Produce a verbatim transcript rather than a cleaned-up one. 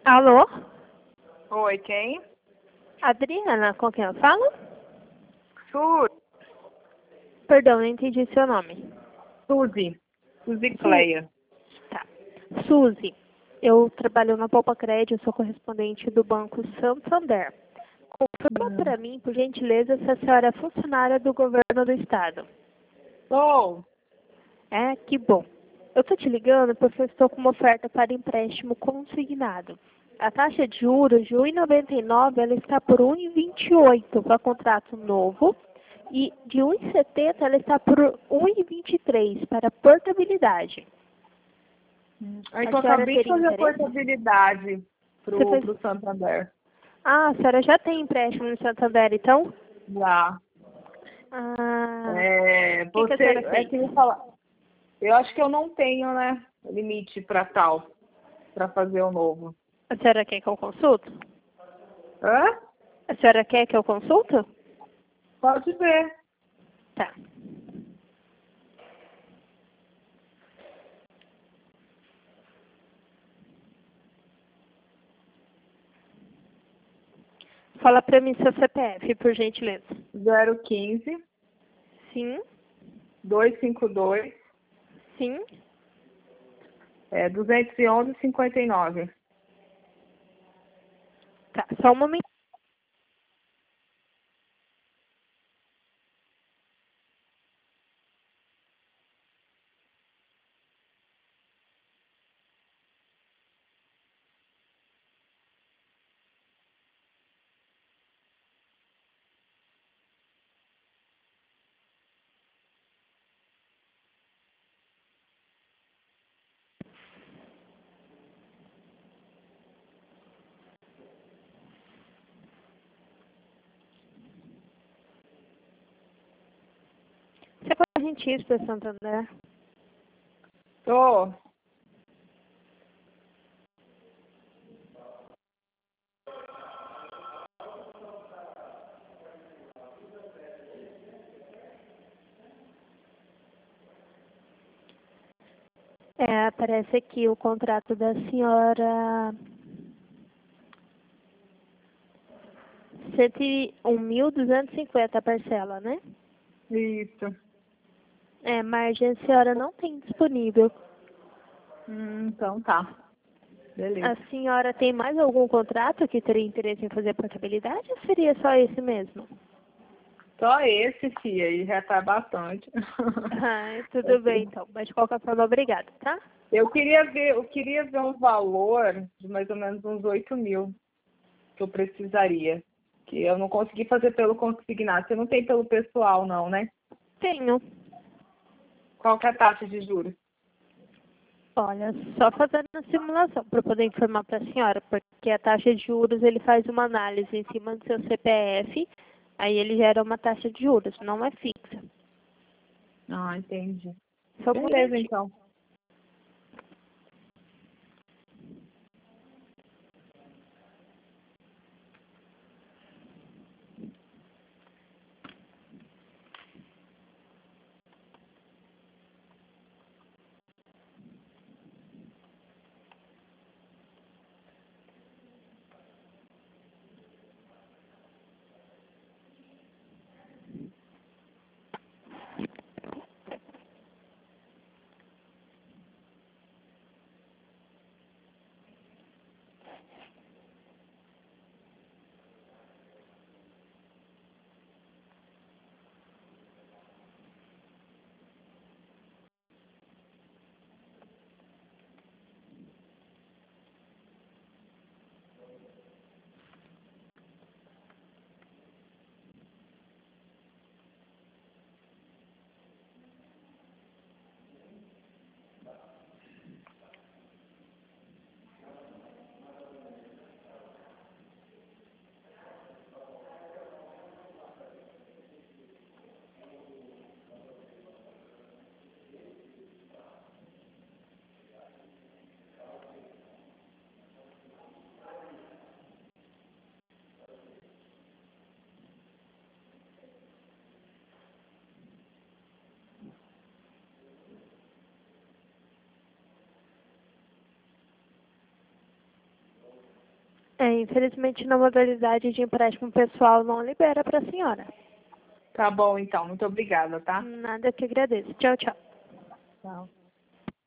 Alô? Oi, quem? Adriana, com quem eu falo? Su Perdão, não entendi seu nome. Suzy. Suzy Su- Cleia. Tá. Suzy, eu trabalho na Poupa Crédito, sou correspondente do Banco Santander. Confirma Hum. para mim, por gentileza, se a senhora é funcionária do governo do estado. Sou. É, que bom. Eu estou te ligando porque eu estou com uma oferta para empréstimo consignado. A taxa de juros de um vírgula noventa e nove ela está por um vírgula vinte e oito para contrato novo e de um vírgula setenta ela está por um vírgula vinte e três para portabilidade. Aí A que eu senhora acabei de teria fazer a interesse? portabilidade Você pro, fez... pro Santander. Ah, a senhora já tem empréstimo no Santander, então? Já. Ah, É, o que, que a você, senhora é fez? que eu falar. Eu acho que eu não tenho, né, limite para tal, para fazer o novo. A senhora quer que eu consulto? Hã? A senhora quer que eu consulto? Pode ver. Tá. Fala pra mim seu C P F, por gentileza. zero quinze, Sim, duzentos e cinquenta e dois, sim. é, duzentos e onze, cinquenta e nove. Tá, só um momento. Você é correntista, Santander? Tô. É, aparece aqui o contrato da senhora cento e um mil duzentos e cinquenta a parcela, né? Isso. É, margem a senhora não tem disponível. Hum, então tá. A Beleza. senhora tem mais algum contrato que teria interesse em fazer portabilidade ou seria só esse mesmo? Só esse, fia, aí já tá bastante. Ah, tudo bem então. Mas de qualquer forma, obrigada, tá? Eu queria ver, eu queria ver um valor de mais ou menos uns oito mil que eu precisaria. Que eu não consegui fazer pelo consignado. Você não tem pelo pessoal, não, né? Tenho. Qual que é a taxa de juros? Olha, só fazendo a simulação para poder informar para a senhora, porque a taxa de juros ele faz uma análise em cima do seu C P F, aí ele gera uma taxa de juros, não é fixa. Ah, entendi. Só um Beleza, momentinho. então. É, infelizmente, na modalidade de empréstimo pessoal não libera para a senhora. Tá bom, então. Muito obrigada, tá? Nada que agradeço. Tchau, tchau. Tchau.